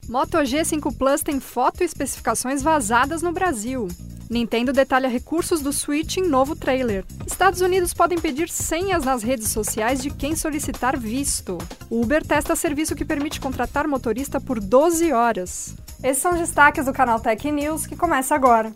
Moto G5 Plus tem foto e especificações vazadas no Brasil. Nintendo detalha recursos do Switch em novo trailer. Estados Unidos podem pedir senhas nas redes sociais de quem solicitar visto. O Uber testa serviço que permite contratar motorista por 12 horas. Esses são os destaques do canal Tech News, que começa agora.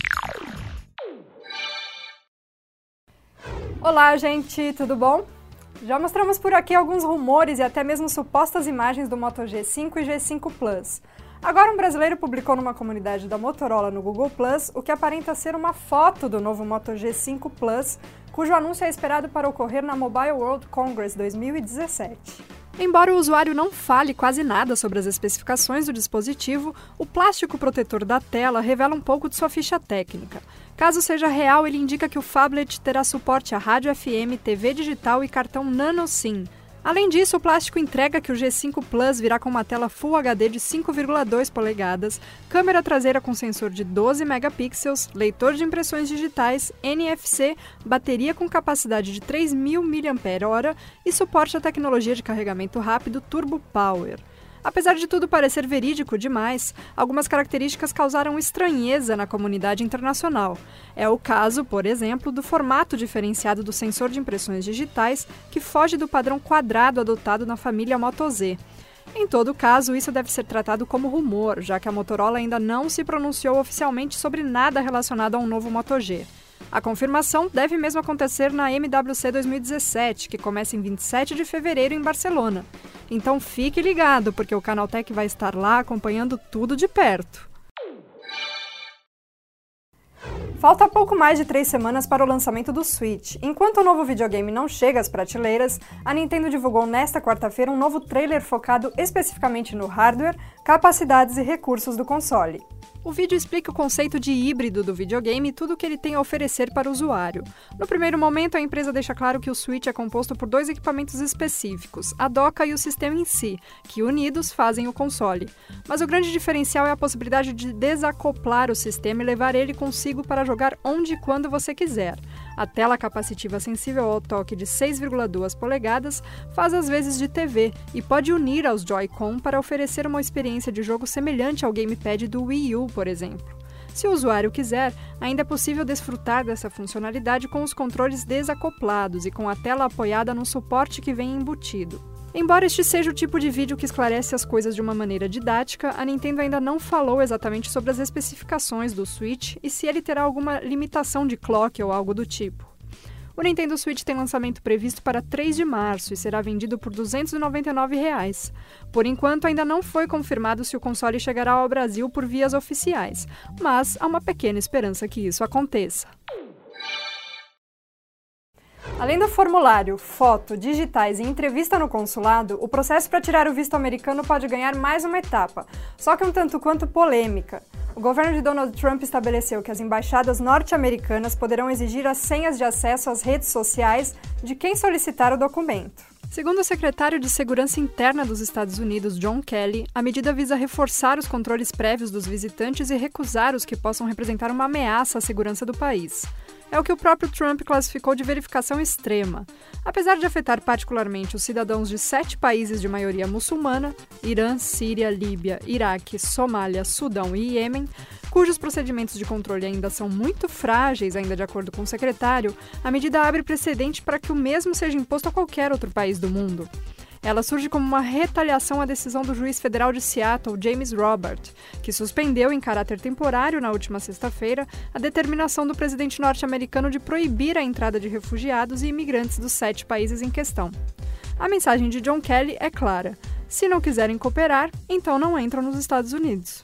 Olá, gente, tudo bom? Já mostramos por aqui alguns rumores e até mesmo supostas imagens do Moto G5 e G5 Plus. Agora um brasileiro publicou numa comunidade da Motorola no Google Plus o que aparenta ser uma foto do novo Moto G5 Plus, cujo anúncio é esperado para ocorrer na Mobile World Congress 2017. Embora o usuário não fale quase nada sobre as especificações do dispositivo, o plástico protetor da tela revela um pouco de sua ficha técnica. Caso seja real, ele indica que o phablet terá suporte a rádio FM, TV digital e cartão Nano SIM. Além disso, o plástico entrega que o G5 Plus virá com uma tela Full HD de 5,2 polegadas, câmera traseira com sensor de 12 megapixels, leitor de impressões digitais, NFC, bateria com capacidade de 3.000 mAh e suporte à tecnologia de carregamento rápido Turbo Power. Apesar de tudo parecer verídico demais, algumas características causaram estranheza na comunidade internacional. É o caso, por exemplo, do formato diferenciado do sensor de impressões digitais, que foge do padrão quadrado adotado na família Moto Z. Em todo caso, isso deve ser tratado como rumor, já que a Motorola ainda não se pronunciou oficialmente sobre nada relacionado a um novo Moto G. A confirmação deve mesmo acontecer na MWC 2017, que começa em 27 de fevereiro em Barcelona. Então fique ligado, porque o Canaltech vai estar lá acompanhando tudo de perto. Falta pouco mais de 3 semanas para o lançamento do Switch. Enquanto o novo videogame não chega às prateleiras, a Nintendo divulgou nesta quarta-feira um novo trailer focado especificamente no hardware, capacidades e recursos do console. O vídeo explica o conceito de híbrido do videogame e tudo o que ele tem a oferecer para o usuário. No primeiro momento, a empresa deixa claro que o Switch é composto por 2 equipamentos específicos, a doca e o sistema em si, que unidos fazem o console. Mas o grande diferencial é a possibilidade de desacoplar o sistema e levar ele consigo para jogar onde e quando você quiser. A tela capacitiva sensível ao toque de 6,2 polegadas faz as vezes de TV e pode unir aos Joy-Con para oferecer uma experiência de jogo semelhante ao gamepad do Wii U, por exemplo. Se o usuário quiser, ainda é possível desfrutar dessa funcionalidade com os controles desacoplados e com a tela apoiada no suporte que vem embutido. Embora este seja o tipo de vídeo que esclarece as coisas de uma maneira didática, a Nintendo ainda não falou exatamente sobre as especificações do Switch e se ele terá alguma limitação de clock ou algo do tipo. O Nintendo Switch tem lançamento previsto para 3 de março e será vendido por R$ 299. Por enquanto, ainda não foi confirmado se o console chegará ao Brasil por vias oficiais, mas há uma pequena esperança que isso aconteça. Além do formulário, foto, digitais e entrevista no consulado, o processo para tirar o visto americano pode ganhar mais uma etapa, só que um tanto quanto polêmica. O governo de Donald Trump estabeleceu que as embaixadas norte-americanas poderão exigir as senhas de acesso às redes sociais de quem solicitar o documento. Segundo o secretário de Segurança Interna dos Estados Unidos, John Kelly, a medida visa reforçar os controles prévios dos visitantes e recusar os que possam representar uma ameaça à segurança do país. É o que o próprio Trump classificou de verificação extrema. Apesar de afetar particularmente os cidadãos de 7 países de maioria muçulmana, Irã, Síria, Líbia, Iraque, Somália, Sudão e Iêmen, cujos procedimentos de controle ainda são muito frágeis, ainda de acordo com o secretário, a medida abre precedente para que o mesmo seja imposto a qualquer outro país do mundo. Ela surge como uma retaliação à decisão do juiz federal de Seattle, James Robert, que suspendeu em caráter temporário na última sexta-feira a determinação do presidente norte-americano de proibir a entrada de refugiados e imigrantes dos 7 países em questão. A mensagem de John Kelly é clara: se não quiserem cooperar, então não entram nos Estados Unidos.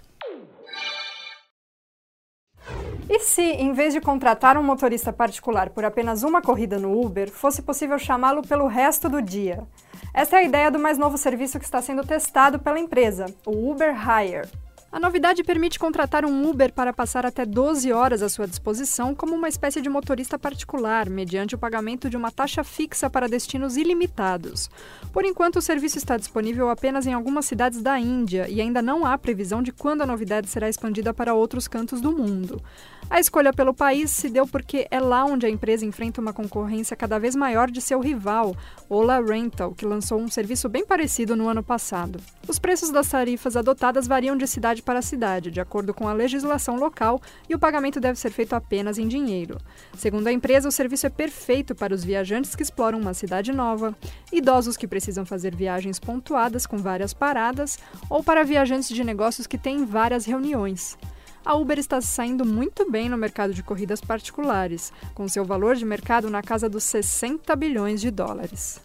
E se, em vez de contratar um motorista particular por apenas uma corrida no Uber, fosse possível chamá-lo pelo resto do dia? Essa é a ideia do mais novo serviço que está sendo testado pela empresa, o Uber Hire. A novidade permite contratar um Uber para passar até 12 horas à sua disposição como uma espécie de motorista particular, mediante o pagamento de uma taxa fixa para destinos ilimitados. Por enquanto, o serviço está disponível apenas em algumas cidades da Índia e ainda não há previsão de quando a novidade será expandida para outros cantos do mundo. A escolha pelo país se deu porque é lá onde a empresa enfrenta uma concorrência cada vez maior de seu rival, Ola Rental, que lançou um serviço bem parecido no ano passado. Os preços das tarifas adotadas variam de cidade para cidade, de acordo com a legislação local, e o pagamento deve ser feito apenas em dinheiro. Segundo a empresa, o serviço é perfeito para os viajantes que exploram uma cidade nova, idosos que precisam fazer viagens pontuadas com várias paradas, ou para viajantes de negócios que têm várias reuniões. A Uber está saindo muito bem no mercado de corridas particulares, com seu valor de mercado na casa dos 60 bilhões de dólares.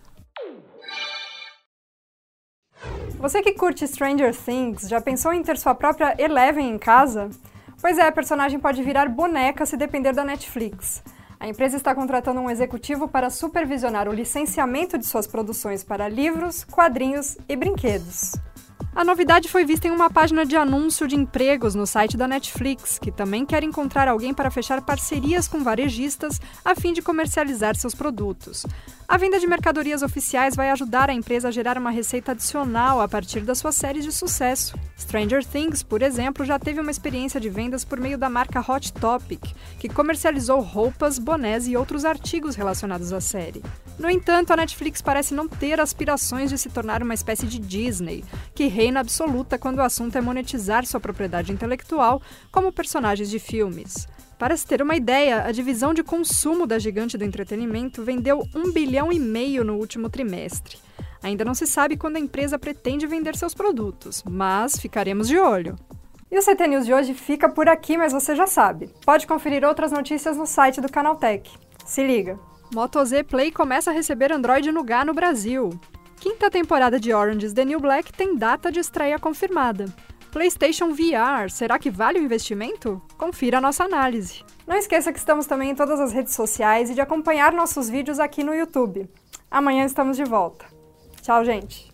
Você que curte Stranger Things, já pensou em ter sua própria Eleven em casa? Pois é, a personagem pode virar boneca se depender da Netflix. A empresa está contratando um executivo para supervisionar o licenciamento de suas produções para livros, quadrinhos e brinquedos. A novidade foi vista em uma página de anúncio de empregos no site da Netflix, que também quer encontrar alguém para fechar parcerias com varejistas a fim de comercializar seus produtos. A venda de mercadorias oficiais vai ajudar a empresa a gerar uma receita adicional a partir das suas séries de sucesso. Stranger Things, por exemplo, já teve uma experiência de vendas por meio da marca Hot Topic, que comercializou roupas, bonés e outros artigos relacionados à série. No entanto, a Netflix parece não ter aspirações de se tornar uma espécie de Disney, que reina absoluta quando o assunto é monetizar sua propriedade intelectual como personagens de filmes. Para se ter uma ideia, a divisão de consumo da gigante do entretenimento vendeu 1,5 bilhão no último trimestre. Ainda não se sabe quando a empresa pretende vender seus produtos, mas ficaremos de olho. E o CT News de hoje fica por aqui, mas você já sabe. Pode conferir outras notícias no site do Canaltech. Se liga! Moto Z Play começa a receber Android Nougat no Brasil. Quinta temporada de Orange is the New Black tem data de estreia confirmada. PlayStation VR, será que vale o investimento? Confira a nossa análise. Não esqueça que estamos também em todas as redes sociais e de acompanhar nossos vídeos aqui no YouTube. Amanhã estamos de volta. Tchau, gente!